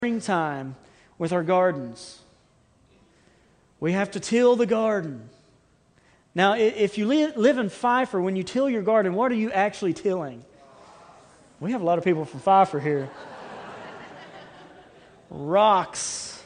springtime with our gardens. We have to till the garden. Now, if you live in Pfeiffer, when you till your garden, what are you actually tilling? We have a lot of people from Pfeiffer here. Rocks.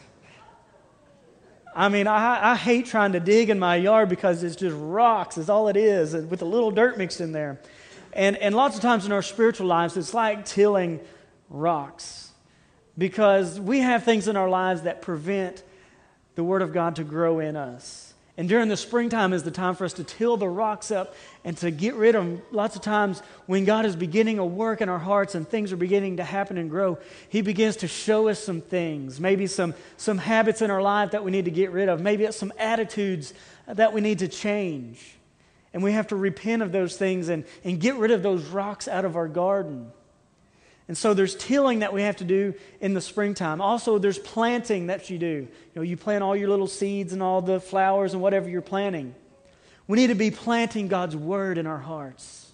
I mean, I hate trying to dig in my yard because it's just rocks is all it is, and with a little dirt mixed in there. And lots of times in our spiritual lives, it's like tilling rocks. Because we have things in our lives that prevent the Word of God to grow in us. And during the springtime is the time for us to till the rocks up and to get rid of them. Lots of times when God is beginning a work in our hearts and things are beginning to happen and grow, He begins to show us some things. Maybe some habits in our life that we need to get rid of. Maybe it's some attitudes that we need to change. And we have to repent of those things and get rid of those rocks out of our garden. And so there's tilling that we have to do in the springtime. Also, there's planting that you do. You know, you plant all your little seeds and all the flowers and whatever you're planting. We need to be planting God's Word in our hearts.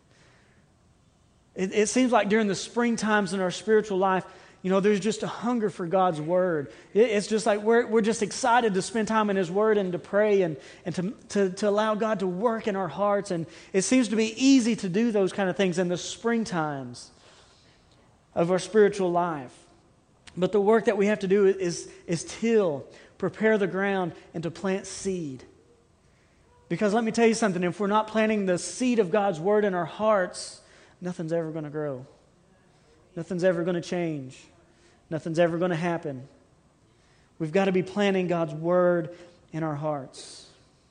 It seems like during the spring times in our spiritual life, you know, there's just a hunger for God's Word. It's just like we're just excited to spend time in His Word and to pray and to allow God to work in our hearts. And it seems to be easy to do those kind of things in the spring times of our spiritual life. But the work that we have to do is till, prepare the ground, and to plant seed. Because let me tell you something, if we're not planting the seed of God's Word in our hearts, nothing's ever going to grow. Nothing's ever going to change. Nothing's ever going to happen. We've got to be planting God's Word in our hearts.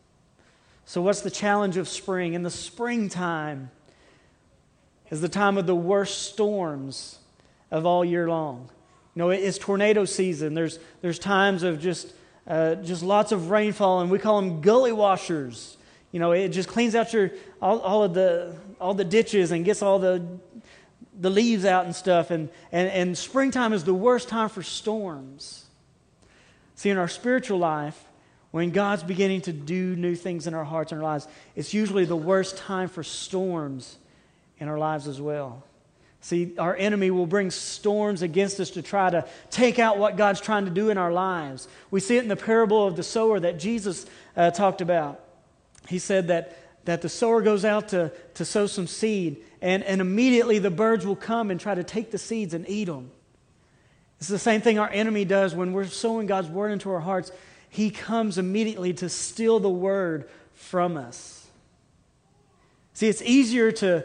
So what's the challenge of spring? In the springtime is the time of the worst storms of all year long. You know, it's tornado season. There's times of just lots of rainfall, and we call them gully washers. You know, it just cleans out all the ditches and gets all the leaves out and stuff. And springtime is the worst time for storms. See, in our spiritual life, when God's beginning to do new things in our hearts and our lives, it's usually the worst time for storms in our lives as well. See, our enemy will bring storms against us to try to take out what God's trying to do in our lives. We see it in the parable of the sower that Jesus talked about. He said that the sower goes out to sow some seed, and immediately the birds will come and try to take the seeds and eat them. It's the same thing our enemy does when we're sowing God's Word into our hearts. He comes immediately to steal the Word from us. See, it's easier to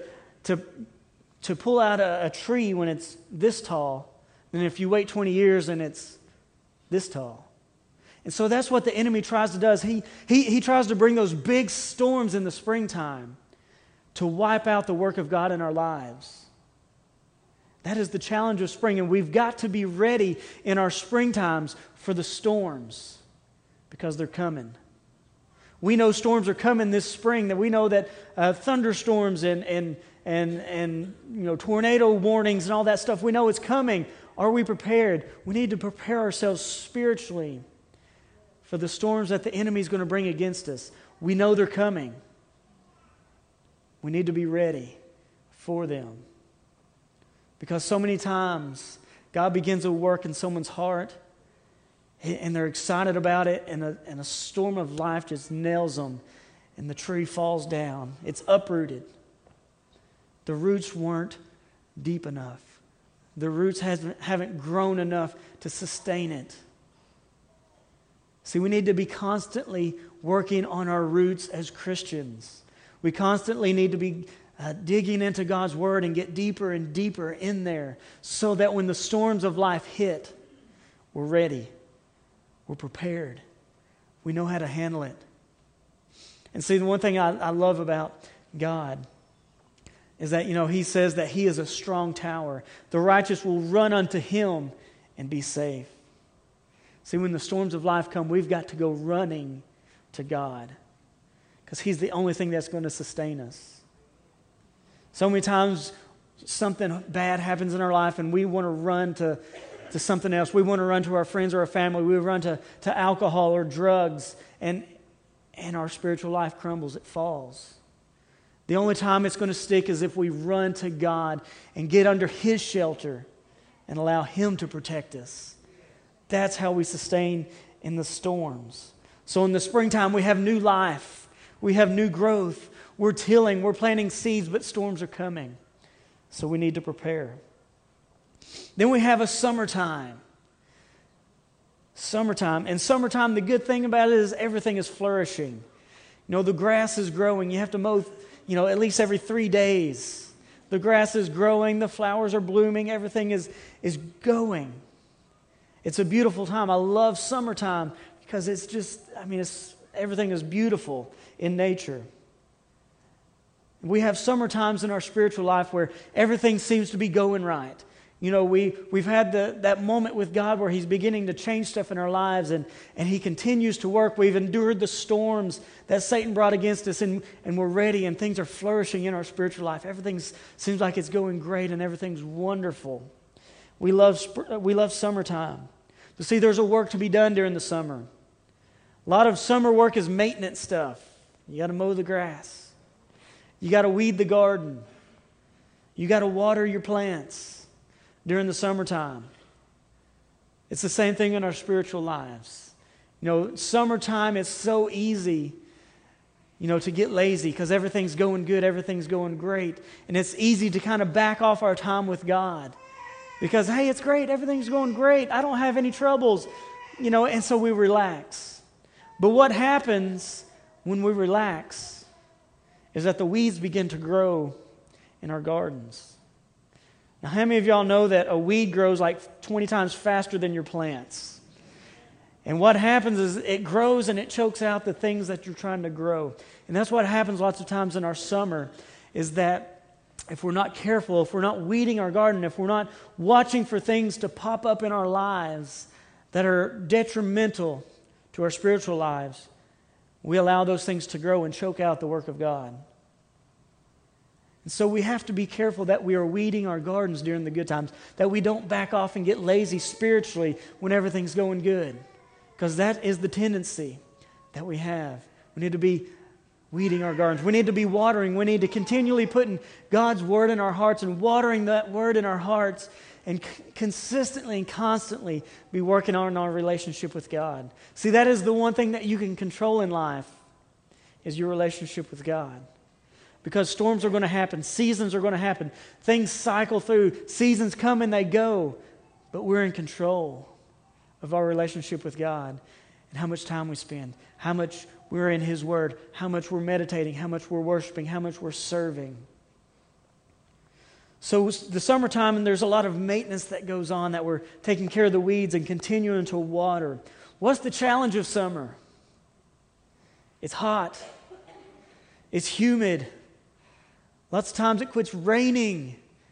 pull out a tree when it's this tall than if you wait 20 years and it's this tall. And so that's what the enemy tries to do. He tries to bring those big storms in the springtime to wipe out the work of God in our lives. That is the challenge of spring, and we've got to be ready in our spring times for the storms because they're coming. We know storms are coming this spring, that we know that thunderstorms and you know, tornado warnings and all that stuff, we know it's coming. Are we prepared? We need to prepare ourselves spiritually for the storms that the enemy is going to bring against us. We know they're coming. We need to be ready for them. Because so many times, God begins a work in someone's heart, and they're excited about it, and a storm of life just nails them, and the tree falls down. It's uprooted. The roots weren't deep enough. The roots haven't grown enough to sustain it. See, we need to be constantly working on our roots as Christians. We constantly need to be digging into God's Word and get deeper and deeper in there so that when the storms of life hit, we're ready. We're prepared. We know how to handle it. And see, the one thing I love about God is that, you know, He says that He is a strong tower. The righteous will run unto Him and be safe. See, when the storms of life come, we've got to go running to God because He's the only thing that's going to sustain us. So many times something bad happens in our life and we want to run to something else. We want to run to our friends or our family. We run to alcohol or drugs, and our spiritual life crumbles. It falls. The only time it's going to stick is if we run to God and get under His shelter and allow Him to protect us That's how we sustain in the storms. So in the springtime, we have new life. We have new growth. We're tilling. We're planting seeds, but storms are coming. So we need to prepare. Then we have a summertime. Summertime. And summertime, the good thing about it is everything is flourishing. The grass is growing. You have to mow, at least every 3 days. The grass is growing. The flowers are blooming. Everything is going. It's a beautiful time. I love summertime because it's just, everything is beautiful in nature. We have summer times in our spiritual life where everything seems to be going right. We've had that moment with God where He's beginning to change stuff in our lives, and He continues to work. We've endured the storms that Satan brought against us, and we're ready, and things are flourishing in our spiritual life. Everything seems like it's going great, and everything's wonderful. We love summertime. But see, there's a work to be done during the summer. A lot of summer work is maintenance stuff. You got to mow the grass. You got to weed the garden. You got to water your plants during the summertime. It's the same thing in our spiritual lives. Summertime is so easy, to get lazy because everything's going good, everything's going great. And it's easy to kind of back off our time with God because, hey, it's great, everything's going great, I don't have any troubles, and so we relax. But what happens when we relax is that the weeds begin to grow in our gardens. Now, how many of y'all know that a weed grows like 20 times faster than your plants? And what happens is it grows and it chokes out the things that you're trying to grow. And that's what happens lots of times in our summer, is that if we're not careful, if we're not weeding our garden, if we're not watching for things to pop up in our lives that are detrimental to our spiritual lives, we allow those things to grow and choke out the work of God. And so we have to be careful that we are weeding our gardens during the good times, that we don't back off and get lazy spiritually when everything's going good, because that is the tendency that we have. We need to be weeding our gardens. We need to be watering. We need to continually putting God's Word in our hearts and watering that Word in our hearts and consistently and constantly be working on our relationship with God. See, that is the one thing that you can control in life, is your relationship with God. Because storms are going to happen, seasons are going to happen, things cycle through, seasons come and they go, but we're in control of our relationship with God and how much time we spend, how much we're in His Word, how much we're meditating, how much we're worshiping, how much we're serving. So the summertime, and there's a lot of maintenance that goes on, that we're taking care of the weeds and continuing to water. What's the challenge of summer? It's hot. It's humid. Lots of times it quits raining.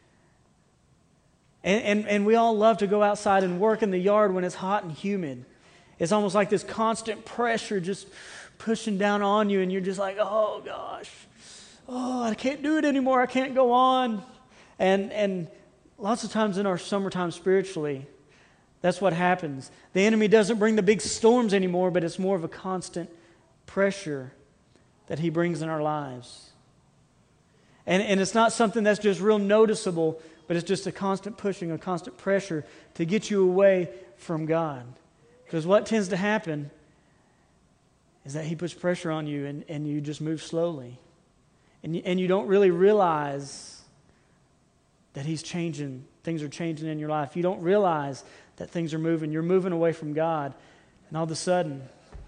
And we all love to go outside and work in the yard when it's hot and humid. It's almost like this constant pressure just pushing down on you, and you're just like, oh gosh, I can't do it anymore, I can't go on. And lots of times in our summertime spiritually, that's what happens. The enemy doesn't bring the big storms anymore, but it's more of a constant pressure that he brings in our lives. And it's not something that's just real noticeable, but it's just a constant pushing, a constant pressure to get you away from God. Because what tends to happen is that he puts pressure on you, and you just move slowly. And you don't really realize that he's changing. Things are changing in your life. You don't realize that things are moving. You're moving away from God. And all of a sudden,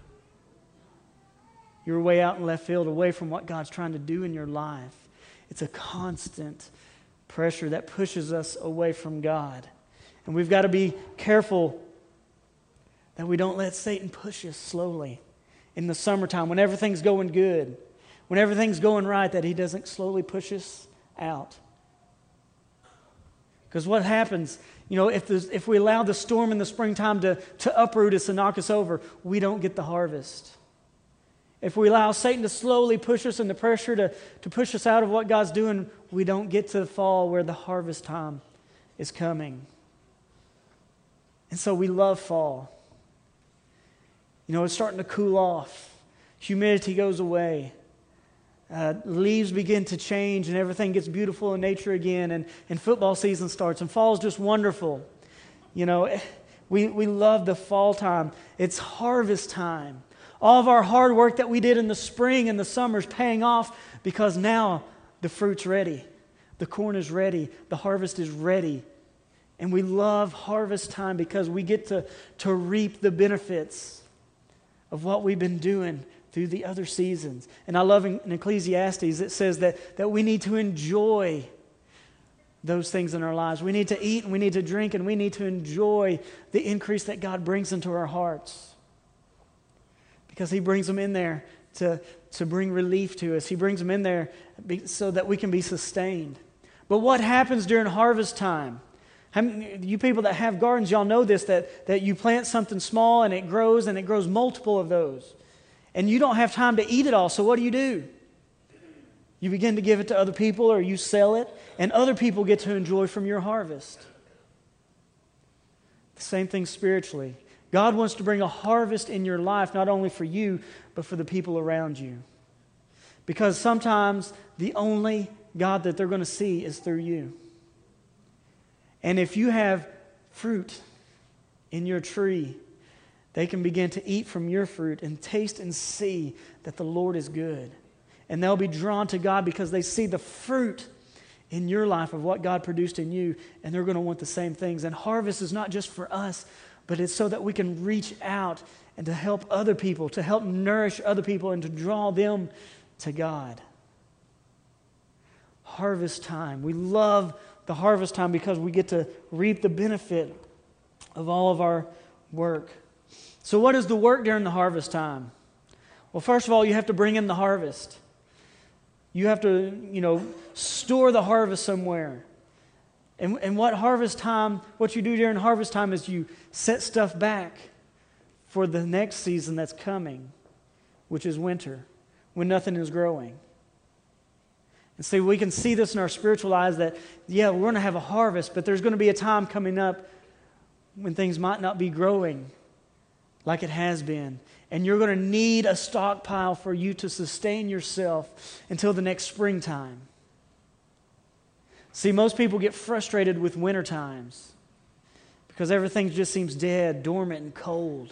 you're way out in left field, away from what God's trying to do in your life. It's a constant pressure that pushes us away from God. And we've got to be careful that we don't let Satan push us slowly in the summertime when everything's going good, when everything's going right, that he doesn't slowly push us out. Because what happens, if we allow the storm in the springtime to uproot us and knock us over, we don't get the harvest. If we allow Satan to slowly push us and the pressure to push us out of what God's doing, we don't get to the fall where the harvest time is coming. And so we love fall. It's starting to cool off. Humidity goes away. Leaves begin to change, and everything gets beautiful in nature again, and football season starts, and fall is just wonderful. We love the fall time. It's harvest time. All of our hard work that we did in the spring and the summer is paying off because now the fruit's ready. The corn is ready. The harvest is ready. And we love harvest time because we get to reap the benefits of what we've been doing through the other seasons. And I love in Ecclesiastes, it says that we need to enjoy those things in our lives. We need to eat and we need to drink and we need to enjoy the increase that God brings into our hearts. Because He brings them in there to bring relief to us. He brings them in there so that we can be sustained. But what happens during harvest time? You people that have gardens, y'all know this, that you plant something small and it grows multiple of those. And you don't have time to eat it all, so what do? You begin to give it to other people or you sell it, and other people get to enjoy from your harvest. The same thing spiritually. God wants to bring a harvest in your life, not only for you, but for the people around you. Because sometimes the only God that they're going to see is through you. And if you have fruit in your tree, they can begin to eat from your fruit and taste and see that the Lord is good. And they'll be drawn to God because they see the fruit in your life of what God produced in you, and they're going to want the same things. And harvest is not just for us, but it's so that we can reach out and to help other people, to help nourish other people, and to draw them to God. Harvest time. We love the harvest time because we get to reap the benefit of all of our work. So what is the work during the harvest time? Well, first of all, you have to bring in the harvest. You have to, store the harvest somewhere. And what you do during harvest time is you set stuff back for the next season that's coming, which is winter, when nothing is growing. And so we can see this in our spiritual lives that, we're going to have a harvest, but there's going to be a time coming up when things might not be growing like it has been. And you're going to need a stockpile for you to sustain yourself until the next springtime. See, most people get frustrated with winter times because everything just seems dead, dormant, and cold.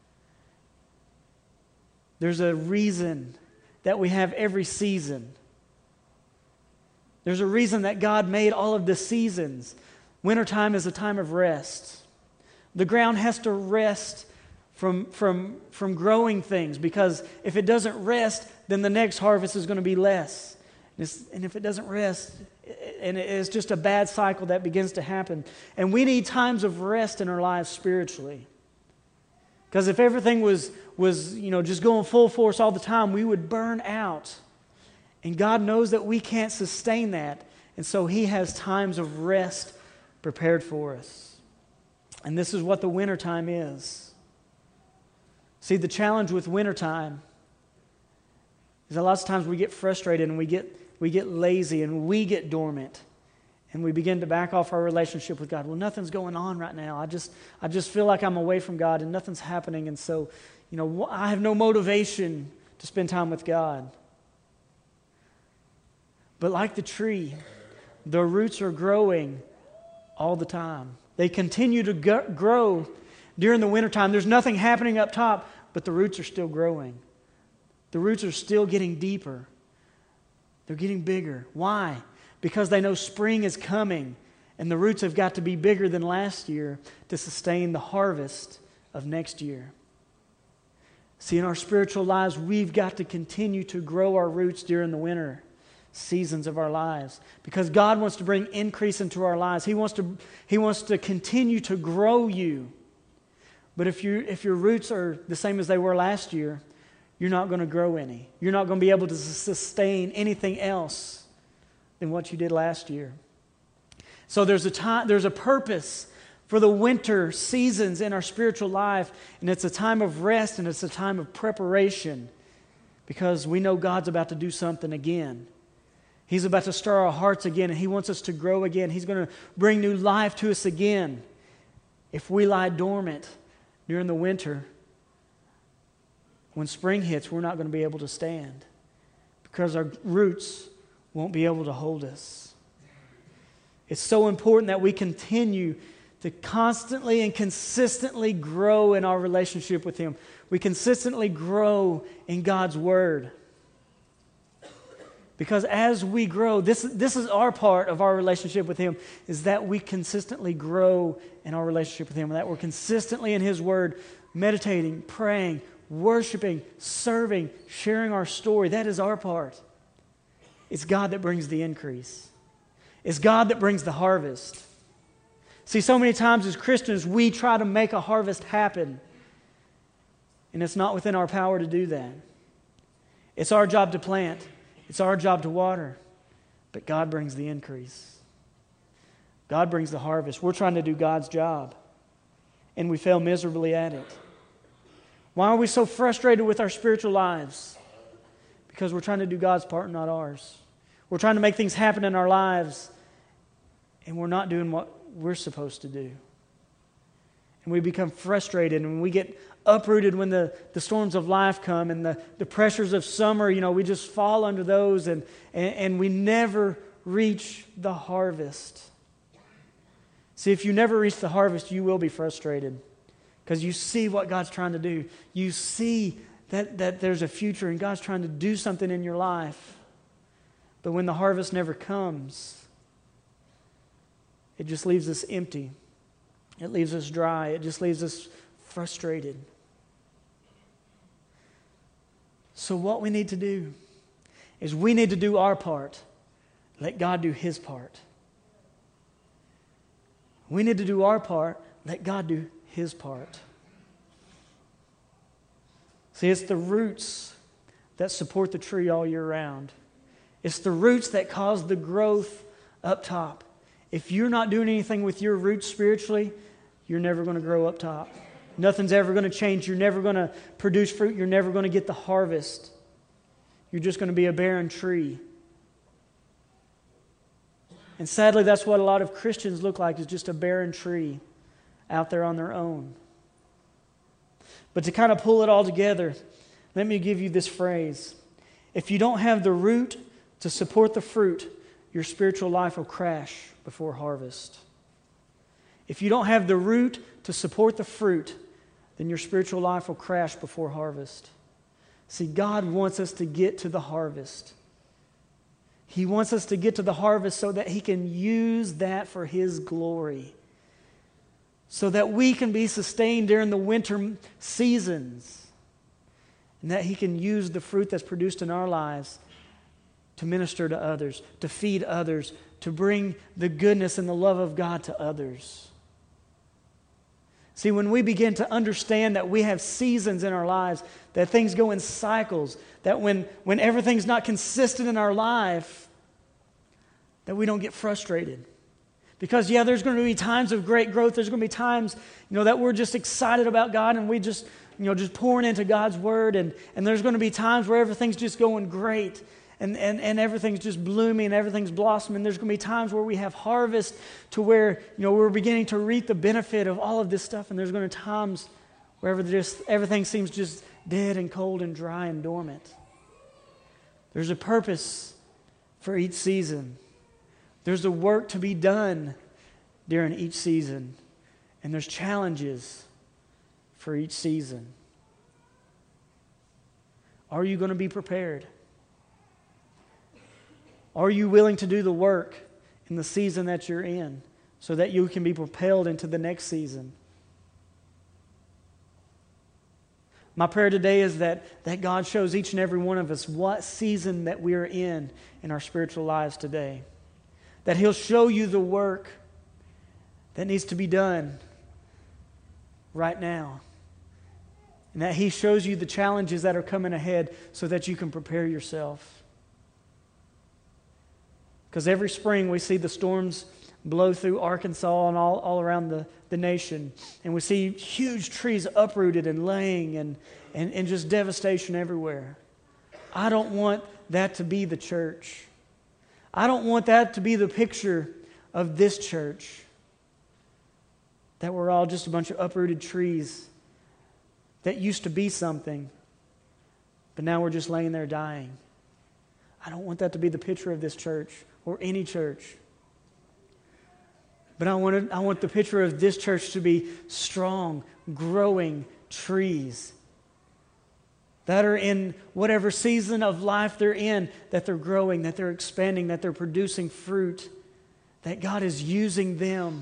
There's a reason that we have every season. There's a reason that God made all of the seasons. Wintertime is a time of rest. The ground has to rest from growing things, because if it doesn't rest, then the next harvest is going to be less. And if it doesn't rest, and it's just a bad cycle that begins to happen. And we need times of rest in our lives spiritually. Because if everything was just going full force all the time, we would burn out. And God knows that we can't sustain that. And so He has times of rest prepared for us. And this is what the wintertime is. See, the challenge with wintertime is that lots of times we get frustrated and we get lazy and we get dormant. And we begin to back off our relationship with God. Well, nothing's going on right now. I just feel like I'm away from God and nothing's happening. And so, I have no motivation to spend time with God. But like the tree, the roots are growing all the time. They continue to grow during the wintertime. There's nothing happening up top, but the roots are still growing. The roots are still getting deeper. They're getting bigger. Why? Because they know spring is coming, and the roots have got to be bigger than last year to sustain the harvest of next year. See, in our spiritual lives, we've got to continue to grow our roots during the winter seasons of our lives, because God wants to bring increase into our lives. He wants to continue to grow you. But if your roots are the same as they were last year, you're not going to grow any. You're not going to be able to sustain anything else than what you did last year. So there's a purpose for the winter seasons in our spiritual life, and it's a time of rest and it's a time of preparation, because we know God's about to do something again. He's about to stir our hearts again, and He wants us to grow again. He's going to bring new life to us again. If we lie dormant during the winter, when spring hits, we're not going to be able to stand, because our roots won't be able to hold us. It's so important that we continue to constantly and consistently grow in our relationship with Him. We consistently grow in God's Word. Because as we grow, this is our part of our relationship with Him, is that we consistently grow in our relationship with Him, that we're consistently in His Word, meditating, praying, worshiping, serving, sharing our story. That is our part. It's God that brings the increase. It's God that brings the harvest. See, so many times as Christians, we try to make a harvest happen, and it's not within our power to do that. It's our job to plant. It's our job to water, but God brings the increase. God brings the harvest. We're trying to do God's job, and we fail miserably at it. Why are we so frustrated with our spiritual lives? Because we're trying to do God's part, not ours. We're trying to make things happen in our lives, and we're not doing what we're supposed to do. And we become frustrated, and we get uprooted when the storms of life come and the pressures of summer, we just fall under those, and we never reach the harvest. See, if you never reach the harvest, you will be frustrated because you see what God's trying to do. You see that there's a future and God's trying to do something in your life. But when the harvest never comes, it just leaves us empty. It leaves us dry. It just leaves us frustrated. So what we need to do is we need to do our part. Let God do His part. We need to do our part. Let God do His part. See, it's the roots that support the tree all year round. It's the roots that cause the growth up top. If you're not doing anything with your roots spiritually, you're never going to grow up top. Nothing's ever going to change. You're never going to produce fruit. You're never going to get the harvest. You're just going to be a barren tree. And sadly, that's what a lot of Christians look like, is just a barren tree out there on their own. But to kind of pull it all together, let me give you this phrase. If you don't have the root to support the fruit, your spiritual life will crash before harvest. If you don't have the root to support the fruit, then your spiritual life will crash before harvest. See, God wants us to get to the harvest. He wants us to get to the harvest so that He can use that for His glory. So that we can be sustained during the winter seasons. And that He can use the fruit that's produced in our lives to minister to others, to feed others, to bring the goodness and the love of God to others. See, when we begin to understand that we have seasons in our lives, that things go in cycles, that when everything's not consistent in our life, that we don't get frustrated. Because, there's going to be times of great growth. There's going to be times, that we're just excited about God and we just pouring into God's Word. And there's going to be times where everything's just going great. And everything's just blooming and everything's blossoming. There's going to be times where we have harvest to where, we're beginning to reap the benefit of all of this stuff. And there's going to be times where everything seems just dead and cold and dry and dormant. There's a purpose for each season. There's a work to be done during each season. And there's challenges for each season. Are you going to be prepared? Are you willing to do the work in the season that you're in so that you can be propelled into the next season? My prayer today is that God shows each and every one of us what season that we are in our spiritual lives today. That He'll show you the work that needs to be done right now. And that He shows you the challenges that are coming ahead so that you can prepare yourself. Because every spring we see the storms blow through Arkansas and all around the nation. And we see huge trees uprooted and laying and just devastation everywhere. I don't want that to be the church. I don't want that to be the picture of this church. That we're all just a bunch of uprooted trees that used to be something, but now we're just laying there dying. I don't want that to be the picture of this church or any church. But I want the picture of this church to be strong, growing trees that are in whatever season of life they're in, that they're growing, that they're expanding, that they're producing fruit, that God is using them.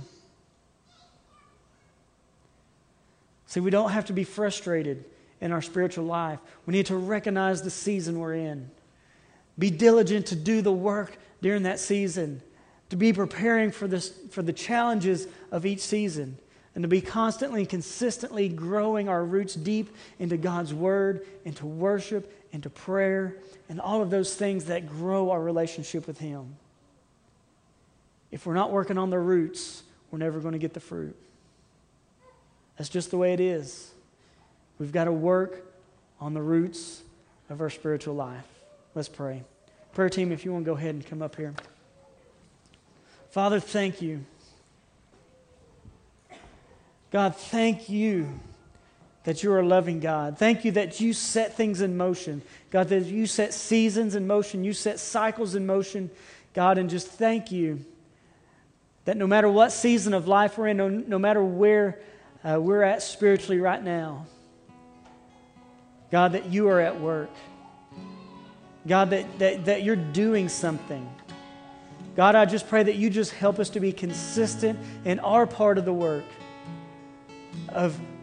See, we don't have to be frustrated in our spiritual life. We need to recognize the season we're in. Be diligent to do the work during that season, to be preparing for the challenges of each season, and to be constantly and consistently growing our roots deep into God's Word, into worship, into prayer, and all of those things that grow our relationship with Him. If we're not working on the roots, we're never going to get the fruit. That's just the way it is. We've got to work on the roots of our spiritual life. Let's pray. Prayer team, if you want to go ahead and come up here. Father, thank you. God, thank you that you're a loving God. Thank you that you set things in motion. God, that you set seasons in motion. You set cycles in motion. God, and just thank you that no matter what season of life we're in, no matter where we're at spiritually right now, God, that you are at work. God, that you're doing something. God, I just pray that you just help us to be consistent in our part of the work of